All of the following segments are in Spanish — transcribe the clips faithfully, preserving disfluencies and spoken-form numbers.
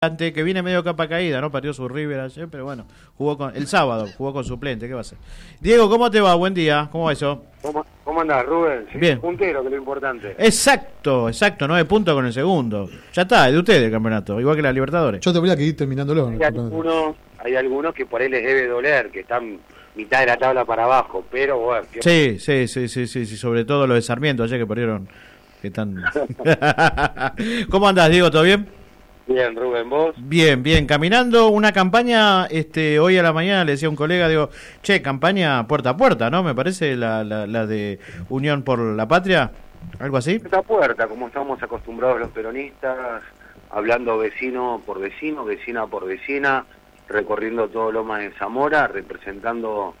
Que viene medio capa caída, ¿no? Partió su River ayer, pero bueno, jugó con el sábado, jugó con suplente, ¿qué va a hacer? Diego, ¿cómo te va? Buen día, ¿cómo va eso? ¿Cómo, cómo andás, Rubén? Sí, bien. Puntero, que es lo importante. Exacto, exacto, nueve puntos con el segundo. Ya está, es de ustedes el campeonato, igual que la Libertadores. Yo tendría que ir terminándolo. Hay algunos, hay algunos que por ahí les debe doler, que están mitad de la tabla para abajo, pero bueno. ¿qué? Sí, sí, sí, sí, sí, sí, sobre todo los de Sarmiento ayer que perdieron, que están... ¿Cómo andás, Diego? ¿Todo bien? Bien, Rubén, ¿vos? Bien, bien, caminando una campaña, este, hoy a la mañana le decía a un colega, digo, che, campaña puerta a puerta, ¿no? Me parece la, la, la de Unión por la Patria, algo así. Puerta a puerta, como estamos acostumbrados los peronistas, hablando vecino por vecino, vecina por vecina, recorriendo todo Lomas de Zamora, representando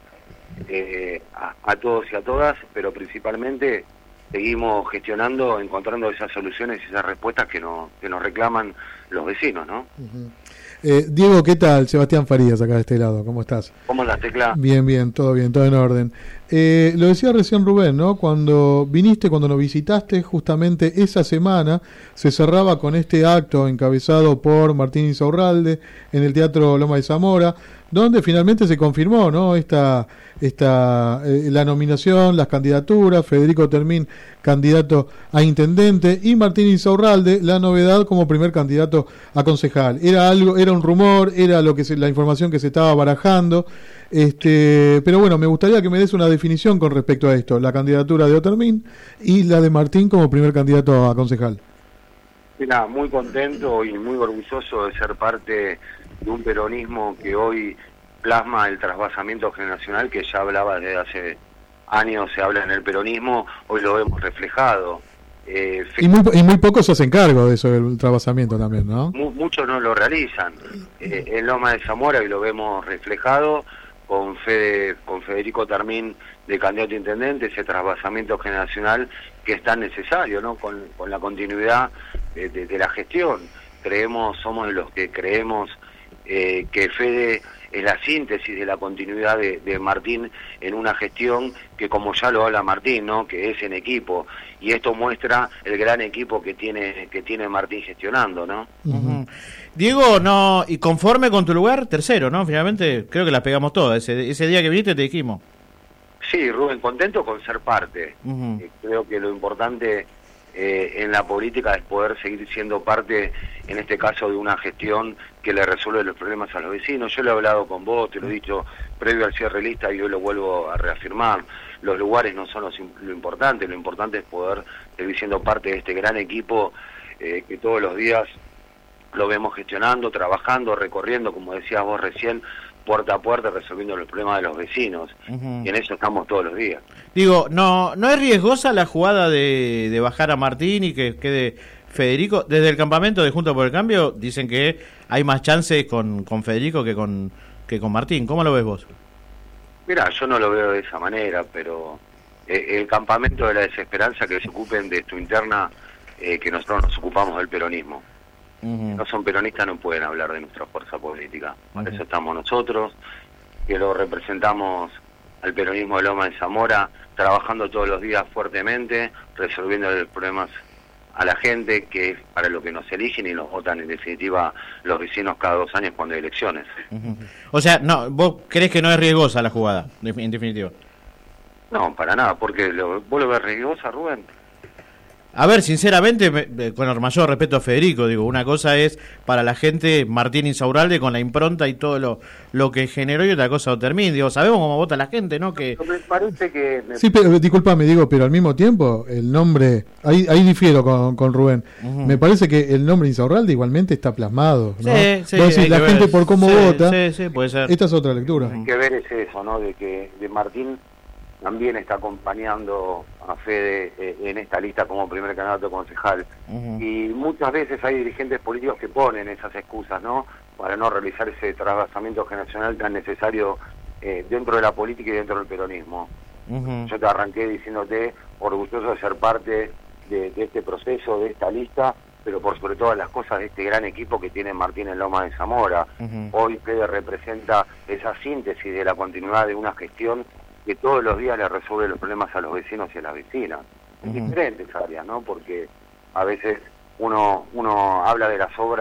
eh, a, a todos y a todas, pero principalmente seguimos gestionando, encontrando esas soluciones y esas respuestas que nos, que nos reclaman los vecinos, ¿no? Uh-huh. eh, Diego, ¿qué tal? Sebastián Farías, acá de este lado, ¿cómo estás? ¿Cómo andas, Tecla? Bien, bien, todo bien, todo en orden. Eh, lo decía recién Rubén, ¿no? Cuando viniste, cuando nos visitaste, justamente esa semana se cerraba con este acto encabezado por Martín Insaurralde en el Teatro Loma de Zamora, donde finalmente se confirmó, ¿no? Esta, esta, eh, la nominación, las candidaturas, Federico Termín, candidato a intendente, y Martín Insaurralde, la novedad como primer candidato a concejal. Era algo, era un rumor, era lo que se, la información que se estaba barajando, este, pero bueno, me gustaría que me des una definición con respecto a esto, la candidatura de Otermín y la de Martín como primer candidato a concejal. Mira, muy contento y muy orgulloso de ser parte de un peronismo que hoy plasma el trasvasamiento generacional que ya hablaba desde hace años, se habla en el peronismo, hoy lo vemos reflejado. Eh, y, muy, y muy pocos se hacen cargo de eso, del trasvasamiento también, ¿no? Mu muchos no lo realizan. Eh, en Loma de Zamora hoy lo vemos reflejado con, Fede, con Federico Termín de candidato a intendente, ese trasvasamiento generacional que es tan necesario, ¿no? Con, con la continuidad de, de, de la gestión. Creemos, somos de los que creemos eh, que Fede es la síntesis de la continuidad de, de Martín en una gestión que, como ya lo habla Martín, ¿no? Que es en equipo, y esto muestra el gran equipo que tiene que tiene Martín gestionando, ¿no? Uh-huh. Diego, no, y conforme con tu lugar, tercero, ¿no? Finalmente creo que las pegamos todas. Ese, ese día que viniste te dijimos. Sí, Rubén, contento con ser parte. Uh-huh. Eh, creo que lo importante eh, en la política es poder seguir siendo parte, en este caso, de una gestión que le resuelve los problemas a los vecinos. Yo lo he hablado con vos, te lo he dicho previo al cierre de lista y hoy lo vuelvo a reafirmar. Los lugares no son los, lo importante, lo importante es poder seguir siendo parte de este gran equipo eh, que todos los días lo vemos gestionando, trabajando, recorriendo, como decías vos recién, puerta a puerta, resolviendo los problemas de los vecinos. Uh-huh. Y en eso estamos todos los días. Digo, ¿no no es riesgosa la jugada de, de bajar a Martín y que quede Federico? Desde el campamento de Juntos por el Cambio dicen que hay más chances con, con Federico que con, que con Martín. ¿Cómo lo ves vos? Mirá, yo no lo veo de esa manera, pero eh, el campamento de la desesperanza, que se ocupen de esto interna, eh, que nosotros nos ocupamos del peronismo. Uh-huh. No son peronistas, no pueden hablar de nuestra fuerza política. Para uh-huh. eso estamos nosotros, que lo representamos al peronismo de Loma de Zamora, trabajando todos los días fuertemente, resolviendo los problemas a la gente, que es para lo que nos eligen y nos votan en definitiva los vecinos cada dos años cuando hay elecciones. Uh-huh. O sea, no, ¿vos crees que no es riesgosa la jugada, en definitiva? No, para nada, porque lo, ¿vos lo ves riesgosa, Rubén? A ver, sinceramente, me, con el mayor respeto a Federico, digo, una cosa es para la gente Martín Insaurralde con la impronta y todo lo, lo que generó, y otra cosa Otermín, digo, sabemos cómo vota la gente, ¿no? Que me parece que... Me... Sí, pero discúlpame, digo, pero al mismo tiempo, el nombre, ahí ahí difiero con, con Rubén, uh-huh. me parece que el nombre Insaurralde igualmente está plasmado, ¿no? Sí, sí, decís, la gente por cómo sí, vota, sí, sí, puede ser. Esta es otra lectura. Hay que ver es eso, ¿no? De que de Martín también está acompañando a Fede eh, en esta lista como primer candidato concejal. Uh-huh. Y muchas veces hay dirigentes políticos que ponen esas excusas, ¿no? Para no realizar ese trasvasamiento generacional tan necesario eh, dentro de la política y dentro del peronismo. Uh-huh. Yo te arranqué diciéndote orgulloso de ser parte de, de este proceso, de esta lista, pero por sobre todas las cosas de este gran equipo que tiene Martín en Loma de Zamora. Uh-huh. Hoy Fede representa esa síntesis de la continuidad de una gestión que todos los días le resuelve los problemas a los vecinos y a las vecinas, en uh-huh. diferentes áreas, ¿no? Porque a veces uno uno habla de las obras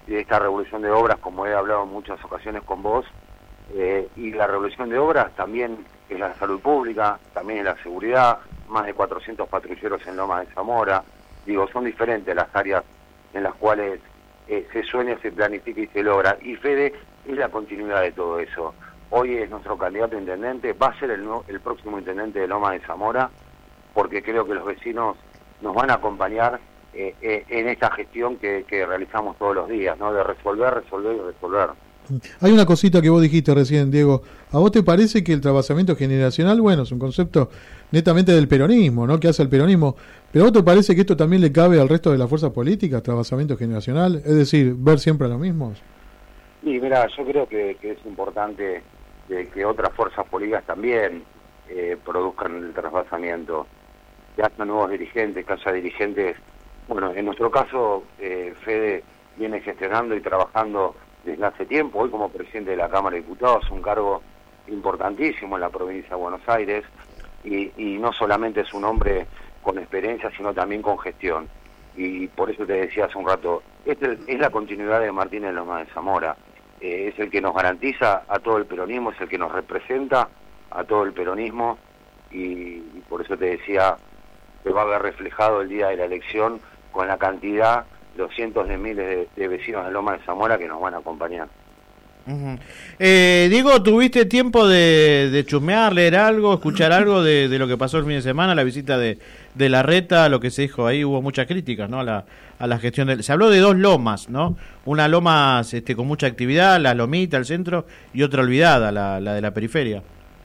de esta revolución de obras, como he hablado en muchas ocasiones con vos, eh, y la revolución de obras también es la salud pública, también es la seguridad, más de cuatrocientos patrulleros en Loma de Zamora. Digo, son diferentes las áreas en las cuales eh, se sueña, se planifica y se logra, y Fede es la continuidad de todo eso. Hoy es nuestro candidato a intendente, va a ser el, el próximo intendente de Loma de Zamora, porque creo que los vecinos nos van a acompañar eh, eh, en esta gestión que, que realizamos todos los días, ¿no? De resolver, resolver y resolver. Hay una cosita que vos dijiste recién, Diego. ¿A vos te parece que el trasvasamiento generacional, bueno, es un concepto netamente del peronismo, ¿no? Que hace el peronismo, pero ¿a vos te parece que esto también le cabe al resto de las fuerzas políticas, trasvasamiento generacional? Es decir, ver siempre a los mismos. Y mira, yo creo que, que es importante de que otras fuerzas políticas también eh, produzcan el trasvasamiento, que haya nuevos dirigentes, que haya dirigentes. Bueno, en nuestro caso, eh, Fede viene gestionando y trabajando desde hace tiempo, hoy como presidente de la Cámara de Diputados, un cargo importantísimo en la provincia de Buenos Aires, y, y no solamente es un hombre con experiencia, sino también con gestión. Y por eso te decía hace un rato, este es la continuidad de Martín en Loma de Zamora, eh, es el que nos garantiza a todo el peronismo, es el que nos representa a todo el peronismo, y, y por eso te decía, se va a ver reflejado el día de la elección con la cantidad, los cientos de miles de, de vecinos de Loma de Zamora que nos van a acompañar. Uh-huh. eh, Diego, ¿tuviste tiempo de, de chusmear, leer algo, escuchar algo de, de lo que pasó el fin de semana, la visita de, de Larreta, lo que se dijo ahí? Hubo muchas críticas, ¿no? A la, a la gestión del... Se habló de dos lomas, ¿no? Una loma este, con mucha actividad, la lomita, el centro, y otra olvidada, la, la de la periferia.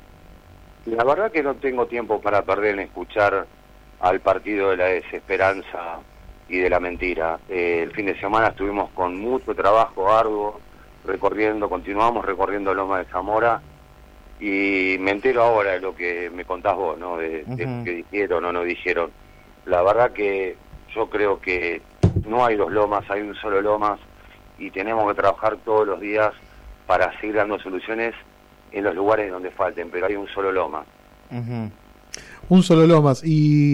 La verdad que no tengo tiempo para perder en escuchar al partido de la desesperanza y de la mentira. Eh, el fin de semana estuvimos con mucho trabajo arduo, recorriendo, continuamos recorriendo Loma de Zamora, y me entero ahora de lo que me contás vos, ¿no? De, uh-huh. de lo que dijeron o no dijeron. La verdad que yo creo que no hay dos lomas, hay un solo lomas, y tenemos que trabajar todos los días para seguir dando soluciones en los lugares donde falten, pero hay un solo loma. Uh-huh. Un solo Lomas.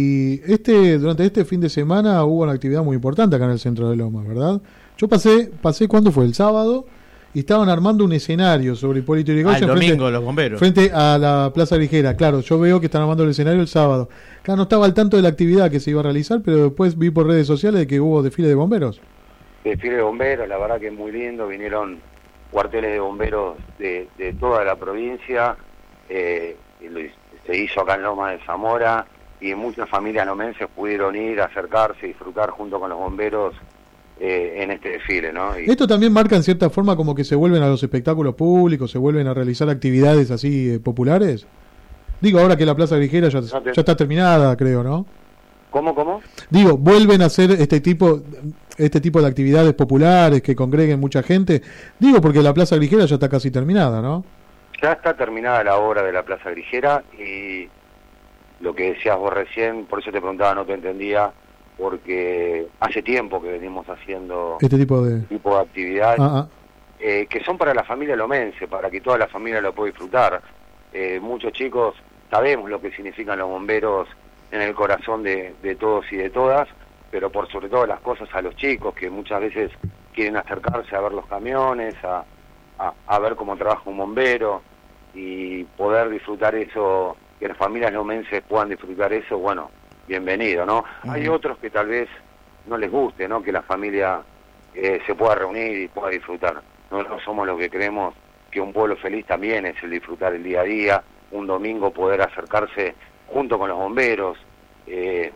Y este durante este fin de semana hubo una actividad muy importante acá en el centro de Lomas, ¿verdad? Yo pasé, pasé ¿cuándo fue? El sábado, y estaban armando un escenario sobre Hipólito Yrigoyen. Ah, el domingo, frente, los bomberos. Frente a la Plaza Ligera. Claro, yo veo que están armando el escenario el sábado. Acá no estaba al tanto de la actividad que se iba a realizar, pero después vi por redes sociales de que hubo desfile de bomberos. Desfile de bomberos, la verdad que es muy lindo. Vinieron cuarteles de bomberos de, de toda la provincia, eh, y lo se hizo acá en Loma de Zamora, y muchas familias lomenses pudieron ir, acercarse, disfrutar junto con los bomberos eh, en este desfile, ¿no? Y esto también marca en cierta forma como que se vuelven a los espectáculos públicos, se vuelven a realizar actividades así eh, populares. Digo, ahora que la Plaza Ligera ya, no te... ya está terminada, creo, ¿no? ¿Cómo, cómo? Digo, vuelven a hacer este tipo este tipo de actividades populares que congreguen mucha gente. Digo, porque la Plaza Ligera ya está casi terminada, ¿no? Ya está terminada la obra de la Plaza Grigera, y lo que decías vos recién, por eso te preguntaba, no te entendía, porque hace tiempo que venimos haciendo este tipo de, tipo de actividades ah, ah. Eh, que son para la familia lomense, para que toda la familia lo pueda disfrutar. Eh, muchos chicos sabemos lo que significan los bomberos en el corazón de, de todos y de todas, pero por sobre todo las cosas a los chicos que muchas veces quieren acercarse a ver los camiones, a A, a ver cómo trabaja un bombero, y poder disfrutar eso, que las familias lomenses puedan disfrutar eso, bueno, bienvenido, ¿no? Uh-huh. Hay otros que tal vez no les guste, ¿no? Que la familia eh, se pueda reunir y pueda disfrutar. Nosotros somos los que creemos que un pueblo feliz también es el disfrutar el día a día, un domingo poder acercarse junto con los bomberos, eh,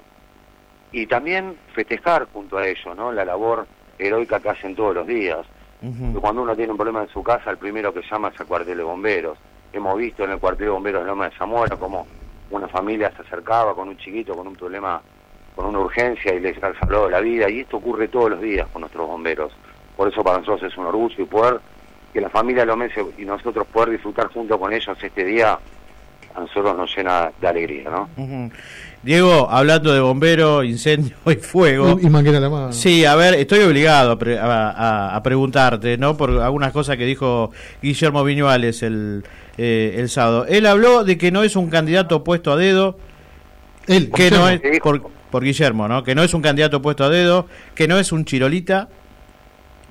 y también festejar junto a ellos, ¿no? La labor heroica que hacen todos los días. Uh-huh. Cuando uno tiene un problema en su casa, el primero que llama es al cuartel de bomberos. Hemos visto en el cuartel de bomberos de Loma de Zamora como una familia se acercaba con un chiquito con un problema, con una urgencia, y les ha salvado la vida, y esto ocurre todos los días con nuestros bomberos. Por eso para nosotros es un orgullo, y poder que la familia lomense y nosotros poder disfrutar junto con ellos este día, a nosotros nos llena de alegría, ¿no? Uh-huh. Diego, hablando de bomberos, incendio y fuego. Y, y manguera a la mano. Sí, a ver, estoy obligado a, pre- a, a, a preguntarte, ¿no? Por algunas cosas que dijo Guillermo Viñuales el, eh, el sábado. Él habló de que no es un candidato puesto a dedo. Él, que no es, por, por Guillermo, ¿no? Que no es un candidato puesto a dedo, que no es un chirolita,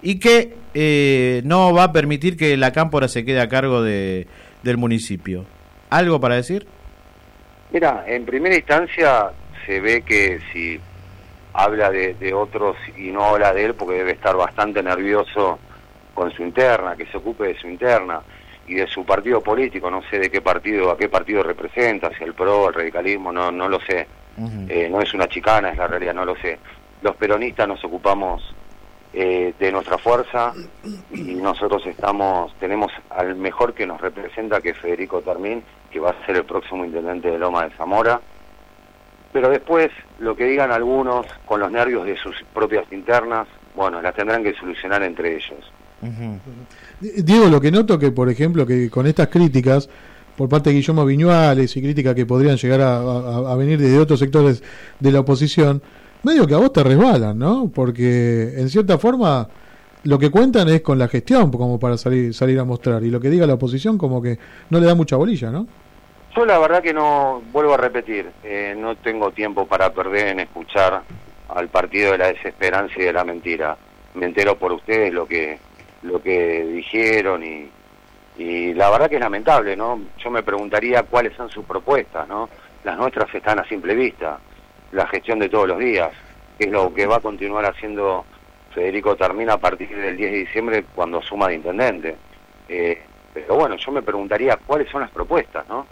y que eh, no va a permitir que la Cámpora se quede a cargo de, del municipio. ¿Algo para decir? Mira, en primera instancia se ve que si habla de, de otros y no habla de él, porque debe estar bastante nervioso con su interna, que se ocupe de su interna y de su partido político. No sé de qué partido, a qué partido representa, si el P R O, el radicalismo, no, no lo sé. Uh-huh. Eh, no es una chicana, es la realidad, no lo sé. Los peronistas nos ocupamos eh, de nuestra fuerza y nosotros estamos tenemos al mejor que nos representa, que es Federico Termín, que va a ser el próximo intendente de Loma de Zamora. Pero después, lo que digan algunos con los nervios de sus propias internas, bueno, las tendrán que solucionar entre ellos. Uh-huh. Diego, lo que noto que, por ejemplo, que con estas críticas por parte de Guillermo Viñuales y críticas que podrían llegar a, a, a venir desde otros sectores de la oposición, medio que a vos te resbalan, ¿no? Porque en cierta forma lo que cuentan es con la gestión como para salir salir a mostrar, y lo que diga la oposición como que no le da mucha bolilla, ¿no? Yo la verdad que no, vuelvo a repetir, eh, no tengo tiempo para perder en escuchar al partido de la desesperanza y de la mentira. Me entero por ustedes lo que lo que dijeron y, y la verdad que es lamentable, ¿no? Yo me preguntaría cuáles son sus propuestas, ¿no? Las nuestras están a simple vista. La gestión de todos los días, que es lo que va a continuar haciendo Federico Termín a partir del diez de diciembre cuando asuma de intendente. Eh, pero bueno, yo me preguntaría cuáles son las propuestas, ¿no?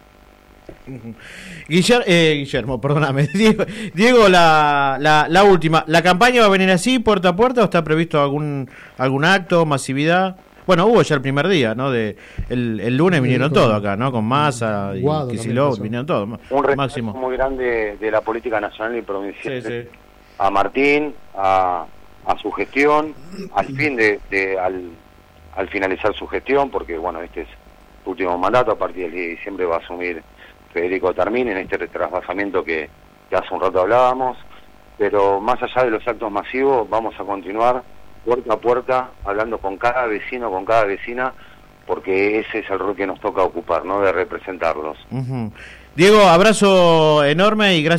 Guillermo, eh, Guillermo, perdóname, Diego, Diego la, la, la última, ¿la campaña va a venir así, puerta a puerta, o está previsto algún algún acto, masividad? Bueno, hubo ya el primer día, ¿no? De el, el lunes vinieron todos acá, ¿no? Con Massa y Kicillof, vinieron todos. Un respeto muy grande de la política nacional y provincial, sí, sí, a Martín, a, a su gestión, al fin de, de al, al finalizar su gestión, porque bueno, este es su último mandato, a partir del diez de diciembre va a asumir Federico Termín en este retrasamiento que, que hace un rato hablábamos, pero más allá de los actos masivos vamos a continuar puerta a puerta hablando con cada vecino, con cada vecina, porque ese es el rol que nos toca ocupar, ¿no? De representarlos. Uh-huh. Diego, abrazo enorme y gracias.